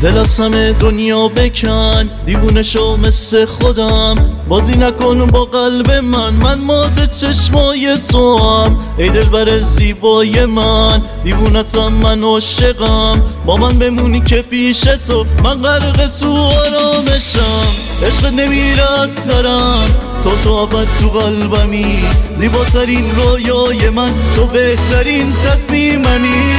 دل از همه دنیا بکن، دیوونه شو مثل خودم، بازی نکن با قلب من مازه چشمای تو هم. ای دلبر زیبای من، دیوونتم من عاشقم، با من بمونی که پیش تو من غرق تو آرامشم. عشقت نمیره از سرم، تو ابد تو قلبمی، زیباترین رویای من، تو بهترین تصمیممی.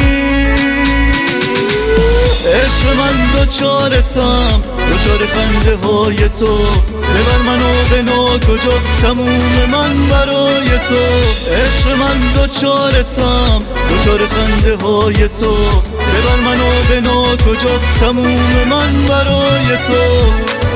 عشق من دوچارتم، دوچار خنده های تو، ببر منو به ناکجا، تموم من برای تو. عشق من دوچارتم، دوچار خنده های تو، ببر منو به ناکجا، تموم من برای تو.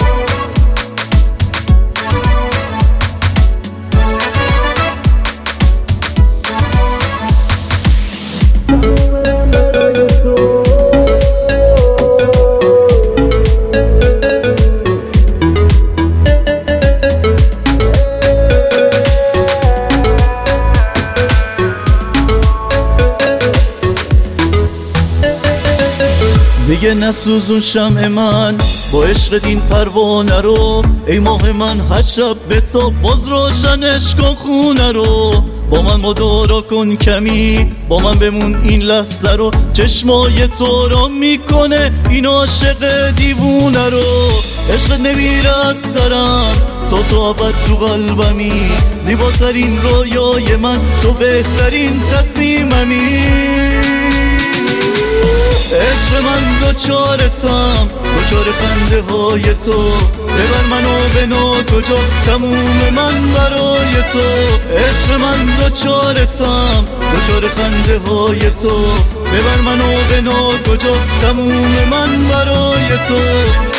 دیگه نسوزون شمع من با عشق این پروانه رو، ای ماه من هر شب به تو باز روشنش کن خونه رو. با من مدارا کن کمی، با من بمون این لحظه رو، چشمای تو را میکنه این عاشق دیوونه رو. عشق نمیره از سرم، تو ابد تو قلبمی، زیباترین رویای من، تو بهترین تصمیممی. عشق من دوچارتم، دوچار خنده های تو، ببر منو به ناکجا، تموم من برای تو. عشق من دوچارتم، دوچار خنده های تو، ببر منو به ناکجا، تموم من برای تو.